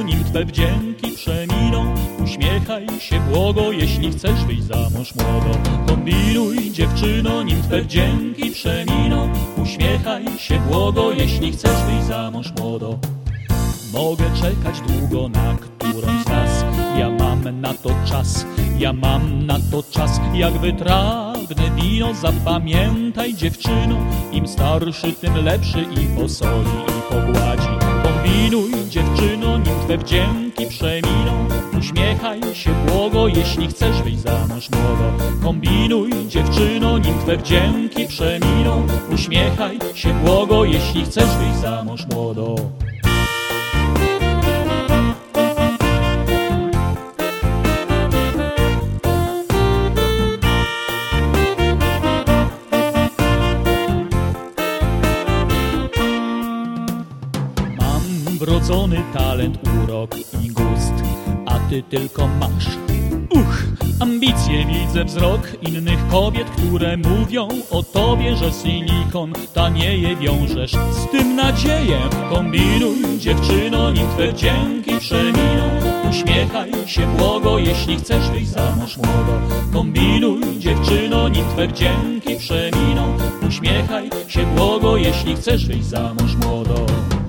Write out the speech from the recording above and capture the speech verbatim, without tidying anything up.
dziewczyno, nim twe wdzięki przeminą. Uśmiechaj się błogo, jeśli chcesz wyjść za mąż młodo. Kombinuj, dziewczyno, nim twe wdzięki przeminą. Uśmiechaj się błogo, jeśli chcesz wyjść za mąż młodo. Mogę czekać długo na którąś z nas, ja mam na to czas, ja mam na to czas. Jak wytrawne wino, zapamiętaj, dziewczyno, im starszy, tym lepszy i posoli, i pogładzi. Kombinuj, dziewczyno, nim twe wdzięki przeminą. Uśmiechaj się błogo, jeśli chcesz wyjść za mąż młodo. Kombinuj, dziewczyno, nim twe wdzięki przeminą. Uśmiechaj się błogo, jeśli chcesz wyjść za mąż młodo. Wrodzony talent, urok i gust, a ty tylko masz, uch, ambicje, widzę wzrok innych kobiet, które mówią o tobie, że silikon tanieje, wiążesz z tym nadzieję. Kombinuj, dziewczyno, nim twe wdzięki przeminą. Uśmiechaj się błogo, jeśli chcesz wyjść za mąż młodo. Kombinuj, dziewczyno, nim twe wdzięki przeminą. Uśmiechaj się błogo, jeśli chcesz wyjść za mąż młodo.